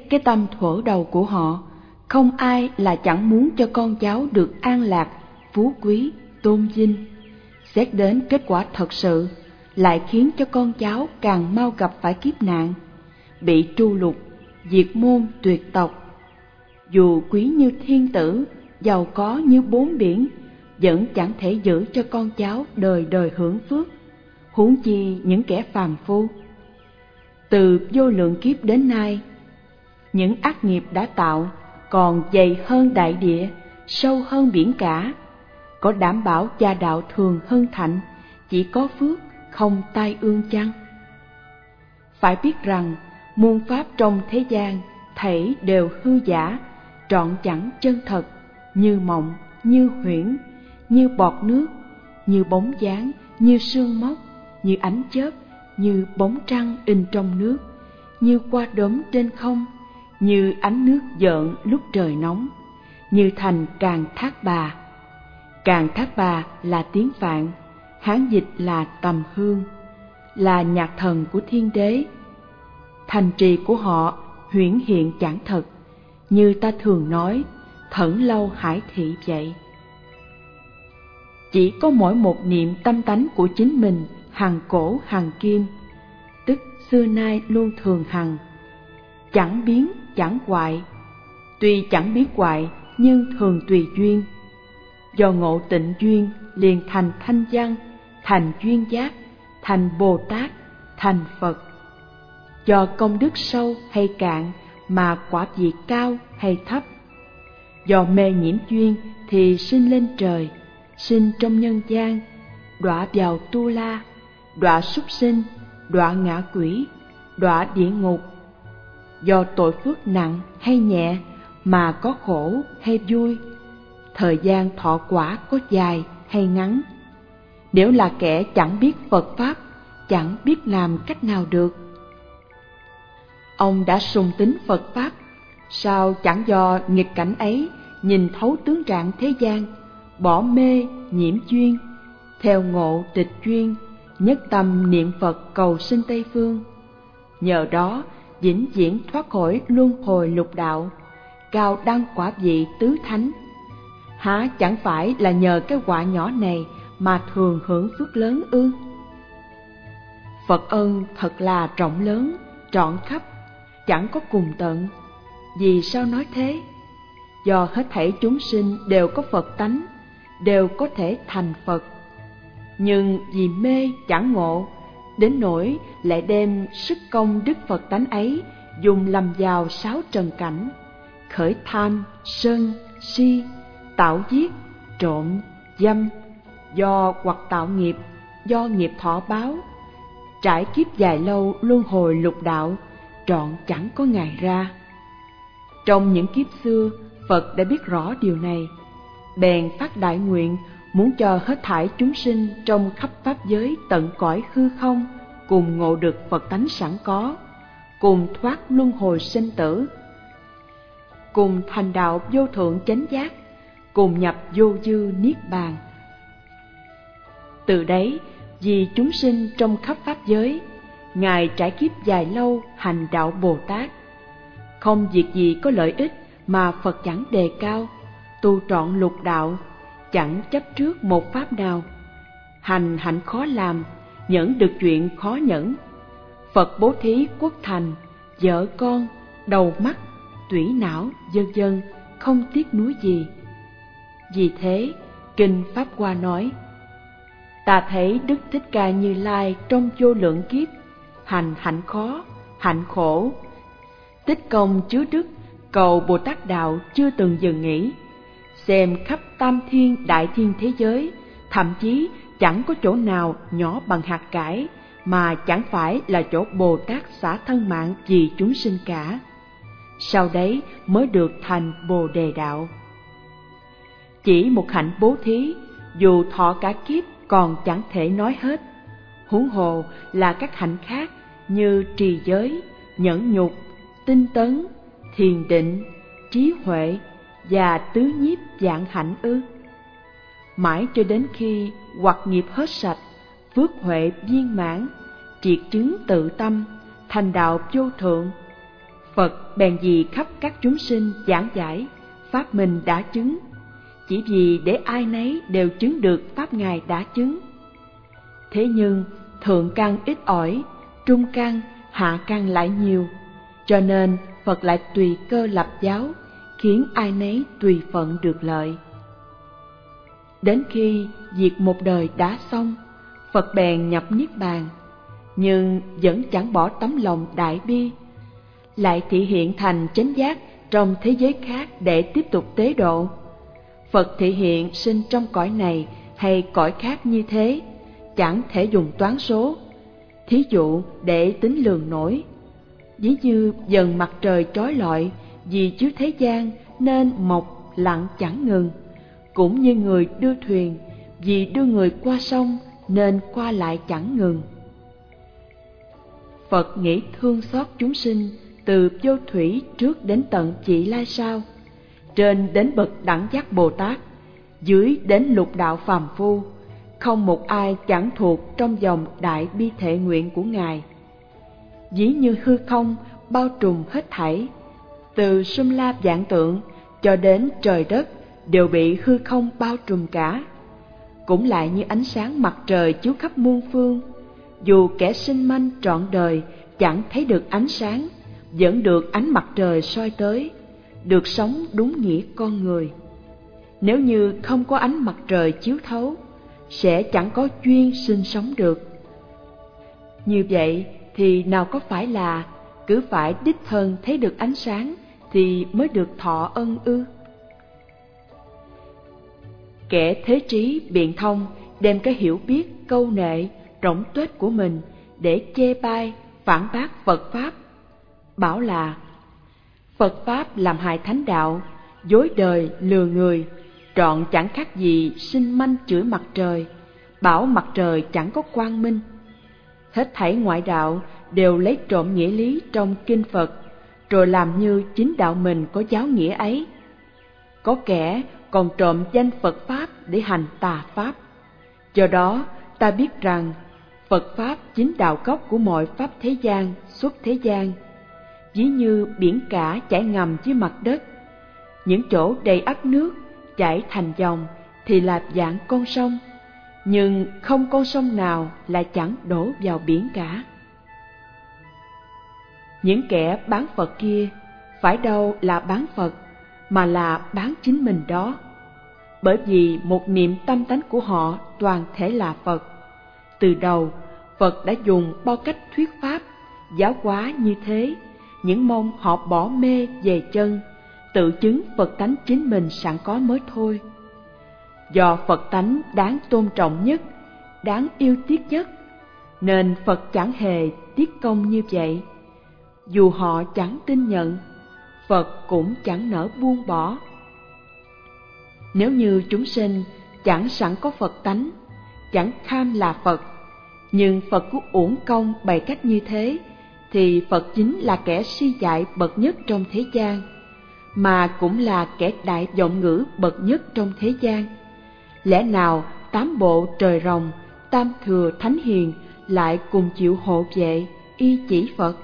cái tâm thuở đầu của họ, không ai là chẳng muốn cho con cháu được an lạc, phú quý, tôn vinh. Xét đến kết quả thật sự, lại khiến cho con cháu càng mau gặp phải kiếp nạn, bị tru lục, diệt môn tuyệt tộc. Dù quý như thiên tử, giàu có như bốn biển, vẫn chẳng thể giữ cho con cháu đời đời hưởng phước, huống chi những kẻ phàm phu. Từ vô lượng kiếp đến nay, những ác nghiệp đã tạo còn dày hơn đại địa, sâu hơn biển cả. Có đảm bảo gia đạo thường hưng thạnh, chỉ có phước không tai ương chăng? Phải biết rằng muôn pháp trong thế gian thảy đều hư giả, trọn chẳng chân thật, như mộng, như huyễn, như bọt nước, như bóng dáng, như sương móc, như ánh chớp, như bóng trăng in trong nước, như qua đốm trên không, như ánh nước dợn lúc trời nóng, như thành Càng Thác Bà. Càng Thác Bà là tiếng Phạn, Hán dịch là Tầm Hương, là nhạc thần của thiên đế. Thành trì của họ huyễn hiện chẳng thật, như ta thường nói Thẩn Lâu Hải Thị vậy. Chỉ có mỗi một niệm tâm tánh của chính mình hằng cổ hằng kim, tức xưa nay luôn thường hằng, chẳng biến chẳng hoại. Tuy chẳng biến hoại nhưng thường tùy duyên. Do ngộ tịnh duyên liền thành thanh văn, thành duyên giác, thành Bồ Tát, thành Phật. Do công đức sâu hay cạn mà quả vị cao hay thấp. Do mê nhiễm duyên thì sinh lên trời, sinh trong nhân gian, đọa vào tu la, đọa súc sinh, đọa ngạ quỷ, đọa địa ngục. Do tội phước nặng hay nhẹ mà có khổ hay vui, thời gian thọ quả có dài hay ngắn. Nếu là kẻ chẳng biết Phật Pháp, chẳng biết làm cách nào được. Ông đã sùng tín Phật Pháp, sao chẳng do nghịch cảnh ấy nhìn thấu tướng trạng thế gian, bỏ mê nhiễm duyên, theo ngộ tịch duyên, nhất tâm niệm Phật cầu sinh Tây Phương. Nhờ đó vĩnh viễn thoát khỏi luân hồi lục đạo, cao đăng quả vị tứ thánh. Há chẳng phải là nhờ cái quả nhỏ này mà thường hưởng phước lớn ư? Phật ân thật là rộng lớn, trọn khắp, chẳng có cùng tận. Vì sao nói thế? Do hết thảy chúng sinh đều có Phật tánh, đều có thể thành Phật. Nhưng vì mê chẳng ngộ, đến nỗi lại đem sức công đức Phật tánh ấy dùng lầm vào sáu trần cảnh, khởi tham, sân, si, tạo giết, trộm, dâm, do hoặc tạo nghiệp, do nghiệp thọ báo, trải kiếp dài lâu luân hồi lục đạo, trọn chẳng có ngày ra. Trong những kiếp xưa, Phật đã biết rõ điều này, bèn phát đại nguyện muốn cho hết thảy chúng sinh trong khắp pháp giới tận cõi hư không cùng ngộ được Phật tánh sẵn có, cùng thoát luân hồi sinh tử, cùng thành đạo vô thượng chánh giác, cùng nhập vô dư niết bàn. Từ đấy, vì chúng sinh trong khắp pháp giới, Ngài trải kiếp dài lâu hành đạo Bồ Tát. Không việc gì có lợi ích mà Phật chẳng đề cao, tu trọn lục đạo, chẳng chấp trước một pháp nào. Hành hạnh khó làm, nhẫn được chuyện khó nhẫn. Phật bố thí quốc thành, vợ con, đầu mắt, tủy não, vân vân, không tiếc nuối gì. Vì thế, Kinh Pháp Hoa nói: Ta thấy Đức Thích Ca Như Lai trong vô lượng kiếp, hành hạnh khó, hạnh khổ, tích công chứa đức, cầu Bồ Tát đạo chưa từng dừng nghỉ. Xem khắp tam thiên đại thiên thế giới, thậm chí chẳng có chỗ nào nhỏ bằng hạt cải mà chẳng phải là chỗ Bồ Tát xả thân mạng vì chúng sinh cả. Sau đấy mới được thành Bồ Đề đạo. Chỉ một hạnh bố thí, dù thọ cả kiếp còn chẳng thể nói hết, huống hồ là các hạnh khác như trì giới, nhẫn nhục, tinh tấn, thiền định, trí huệ và tứ nhiếp vạn hạnh ư? Mãi cho đến khi hoặc nghiệp hết sạch, phước huệ viên mãn, triệt chứng tự tâm, thành đạo vô thượng, Phật bèn vì khắp các chúng sinh giảng giải pháp mình đã chứng, chỉ vì để ai nấy đều chứng được pháp Ngài đã chứng. Thế nhưng thượng căn ít ỏi, trung căn, hạ căn lại nhiều, cho nên Phật lại tùy cơ lập giáo, khiến ai nấy tùy phận được lợi. Đến khi việc một đời đã xong, Phật bèn nhập Niết Bàn, nhưng vẫn chẳng bỏ tấm lòng đại bi, lại thị hiện thành chánh giác trong thế giới khác để tiếp tục tế độ. Phật thị hiện sinh trong cõi này hay cõi khác như thế, chẳng thể dùng toán số, thí dụ để tính lường nổi. Ví như dần mặt trời chói lọi vì chiếu thế gian nên mọc lặng chẳng ngừng, cũng như người đưa thuyền vì đưa người qua sông nên qua lại chẳng ngừng. Phật nghĩ thương xót chúng sinh từ vô thủy trước đến tận chỉ lai sao, trên đến bậc đẳng giác Bồ Tát, dưới đến lục đạo phàm phu, không một ai chẳng thuộc trong dòng đại bi thệ nguyện của Ngài. Ví như hư không bao trùm hết thảy, từ sum la vạn tượng cho đến trời đất đều bị hư không bao trùm cả. Cũng lại như ánh sáng mặt trời chiếu khắp muôn phương, dù kẻ sinh manh trọn đời chẳng thấy được ánh sáng, vẫn được ánh mặt trời soi tới, được sống đúng nghĩa con người. Nếu như không có ánh mặt trời chiếu thấu, sẽ chẳng có duyên sinh sống được. Như vậy thì nào có phải là cứ phải đích thân thấy được ánh sáng thì mới được thọ ân ư? Kẻ thế trí biện thông đem cái hiểu biết câu nệ rỗng tuếch của mình để chê bai phản bác Phật pháp, bảo là Phật pháp làm hại thánh đạo, dối đời lừa người, trọn chẳng khác gì sinh manh chửi mặt trời, bảo mặt trời chẳng có quang minh. Hết thảy ngoại đạo đều lấy trộm nghĩa lý trong kinh Phật, rồi làm như chính đạo mình có giáo nghĩa ấy. Có kẻ còn trộm danh Phật pháp để hành tà pháp. Do đó ta biết rằng Phật pháp chính đạo gốc của mọi pháp thế gian xuất thế gian. Ví như biển cả chảy ngầm dưới mặt đất, những chỗ đầy ắp nước chảy thành dòng thì là dạng con sông, nhưng không con sông nào lại chẳng đổ vào biển cả. Những kẻ bán Phật kia phải đâu là bán Phật, mà là bán chính mình đó. Bởi vì một niệm tâm tánh của họ toàn thể là Phật. Từ đầu, Phật đã dùng bao cách thuyết pháp, giáo hóa như thế, những mong họ bỏ mê về chân, tự chứng Phật tánh chính mình sẵn có mới thôi. Do Phật tánh đáng tôn trọng nhất, đáng yêu tiếc nhất, nên Phật chẳng hề tiếc công như vậy. Dù họ chẳng tin nhận, Phật cũng chẳng nỡ buông bỏ. Nếu như chúng sinh chẳng sẵn có Phật tánh, chẳng kham là Phật, nhưng Phật cứ uổng công bày cách như thế, thì Phật chính là kẻ si dại bậc nhất trong thế gian, mà cũng là kẻ đại vọng ngữ bậc nhất trong thế gian. Lẽ nào tám bộ trời rồng, tam thừa thánh hiền lại cùng chịu hộ vệ, y chỉ Phật?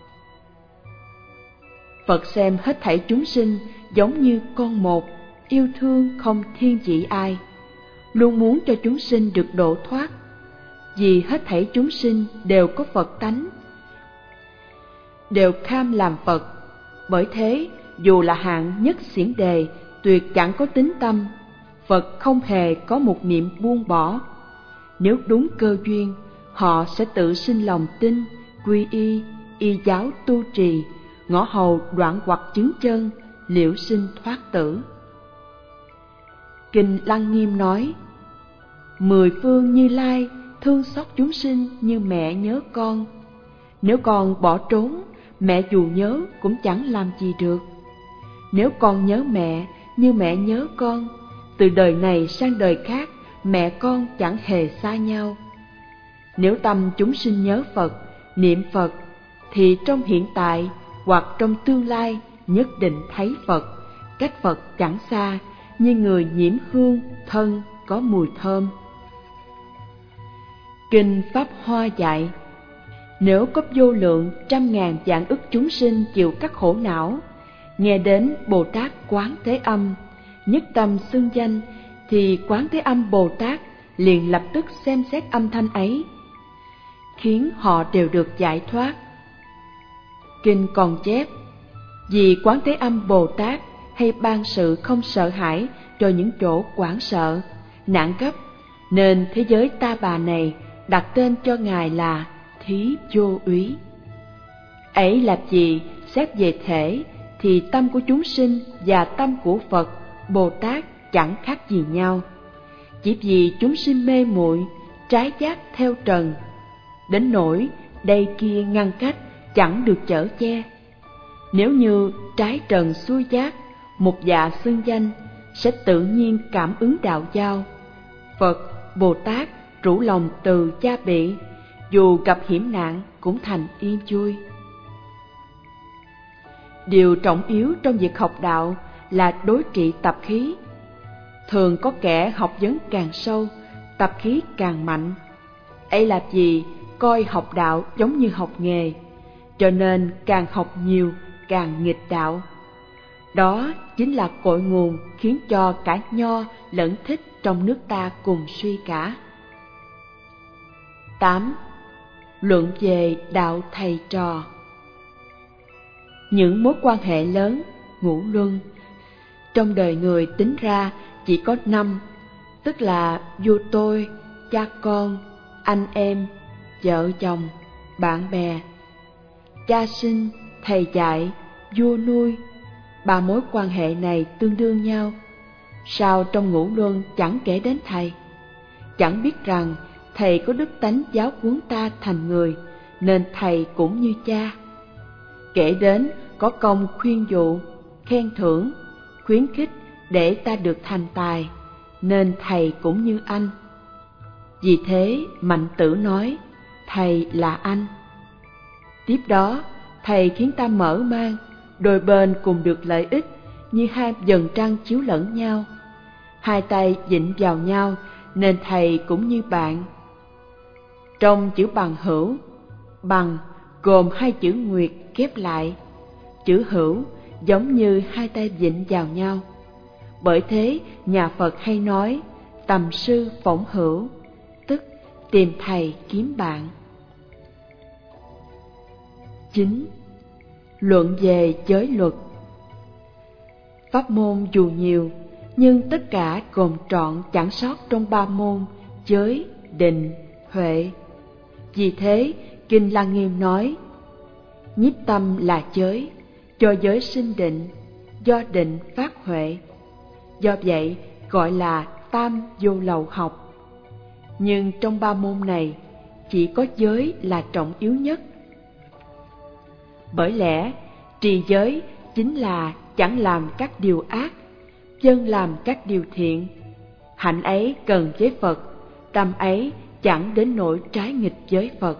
Phật xem hết thảy chúng sinh giống như con một, yêu thương không thiên vị ai, luôn muốn cho chúng sinh được độ thoát. Vì hết thảy chúng sinh đều có Phật tánh, đều kham làm Phật. Bởi thế, dù là hạng nhất xiển đề, tuyệt chẳng có tín tâm, Phật không hề có một niệm buông bỏ. Nếu đúng cơ duyên, họ sẽ tự sinh lòng tin, quy y, y giáo tu trì, ngõ hầu đoạn hoặc chứng chân, liễu sinh thoát tử. Kinh Lăng Nghiêm nói: Mười phương Như Lai thương xót chúng sinh như mẹ nhớ con. Nếu con bỏ trốn, mẹ dù nhớ cũng chẳng làm gì được. Nếu con nhớ mẹ như mẹ nhớ con, từ đời này sang đời khác, mẹ con chẳng hề xa nhau. Nếu tâm chúng sinh nhớ Phật, niệm Phật, thì trong hiện tại hoặc trong tương lai nhất định thấy Phật, cách Phật chẳng xa, như người nhiễm hương thân có mùi thơm. Kinh Pháp Hoa dạy: Nếu có vô lượng trăm ngàn vạn ức chúng sinh chịu các khổ não, nghe đến Bồ Tát Quán Thế Âm, nhất tâm xưng danh, thì Quán Thế Âm Bồ Tát liền lập tức xem xét âm thanh ấy, khiến họ đều được giải thoát. Kinh còn chép, vì Quán Thế Âm Bồ Tát hay ban sự không sợ hãi cho những chỗ hoảng sợ, nạn gấp, nên thế giới ta bà này đặt tên cho Ngài là Thí Vô Úy. Ấy là gì? Xét về thể thì tâm của chúng sinh và tâm của Phật, Bồ Tát chẳng khác gì nhau. Chỉ vì chúng sinh mê muội, trái giác theo trần, đến nỗi đây kia ngăn cách chẳng được chở che. Nếu như trái trần xuôi giác, một dạ xưng danh, sẽ tự nhiên cảm ứng đạo giao. Phật, Bồ Tát rủ lòng từ cha bị, dù gặp hiểm nạn cũng thành yên vui. Điều trọng yếu trong việc học đạo là đối trị tập khí. Thường có kẻ học vấn càng sâu, tập khí càng mạnh. Ấy là vì coi học đạo giống như học nghề, cho nên càng học nhiều càng nghịch đạo. Đó chính là cội nguồn khiến cho cả nho lẫn thích trong nước ta cùng suy cả. 8. Luận về đạo thầy trò. Những mối quan hệ lớn, ngũ luân, trong đời người tính ra chỉ có 5, tức là vua tôi, cha con, anh em, vợ chồng, bạn bè. Cha sinh, thầy dạy, vua nuôi, 3 mối quan hệ này tương đương nhau. Sao trong ngũ luân chẳng kể đến thầy? Chẳng biết rằng thầy có đức tánh giáo huấn ta thành người, nên thầy cũng như cha. Kể đến có công khuyên dụ, khen thưởng, khuyến khích để ta được thành tài, nên thầy cũng như anh. Vì thế Mạnh Tử nói, thầy là anh. Tiếp đó, thầy khiến ta mở mang, đôi bên cùng được lợi ích, như hai vầng trăng chiếu lẫn nhau. Hai tay vịn vào nhau, nên thầy cũng như bạn. Trong chữ bằng hữu, bằng gồm 2 chữ nguyệt ghép lại. Chữ hữu giống như hai tay vịn vào nhau. Bởi thế nhà Phật hay nói tầm sư phỏng hữu, tức tìm thầy kiếm bạn. 9. Luận về giới luật. Pháp môn dù nhiều, nhưng tất cả gồm trọn chẳng sót trong 3 môn giới, định, huệ. Vì thế Kinh Lăng Nghiêm nói, nhiếp tâm là giới, cho giới sinh định, do định phát huệ. Do vậy gọi là tam vô lậu học. Nhưng trong 3 môn này, chỉ có giới là trọng yếu nhất. Bởi lẽ trì giới chính là chẳng làm các điều ác, vâng làm các điều thiện. Hạnh ấy cần với Phật, tâm ấy chẳng đến nỗi trái nghịch với Phật.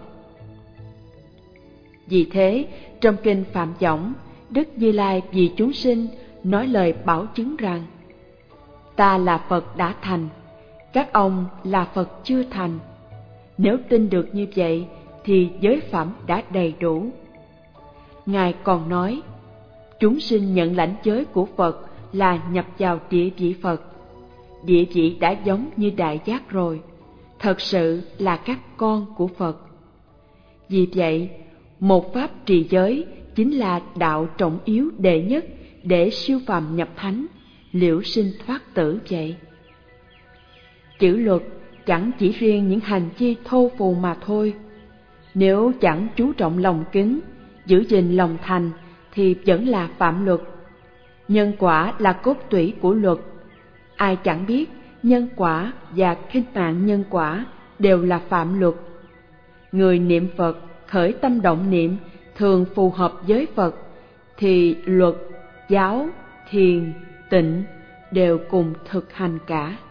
Vì thế trong kinh Phạm Võng, Đức Như Lai vì chúng sinh nói lời bảo chứng rằng, ta là Phật đã thành, các ông là Phật chưa thành. Nếu tin được như vậy thì giới phẩm đã đầy đủ. Ngài còn nói, chúng sinh nhận lãnh giới của Phật là nhập vào địa vị Phật. Địa vị đã giống như đại giác rồi, thật sự là các con của Phật. Vì vậy, một pháp trì giới chính là đạo trọng yếu đệ nhất để siêu phàm nhập thánh, liễu sinh thoát tử vậy. Chữ luật chẳng chỉ riêng những hành vi thô phù mà thôi. Nếu chẳng chú trọng lòng kính, giữ gìn lòng thành thì vẫn là phạm luật. Nhân quả là cốt tủy của luật. Ai chẳng biết nhân quả và khinh mạng nhân quả đều là phạm luật. Người niệm Phật khởi tâm động niệm thường phù hợp với Phật thì luật, giáo, thiền, tịnh đều cùng thực hành cả.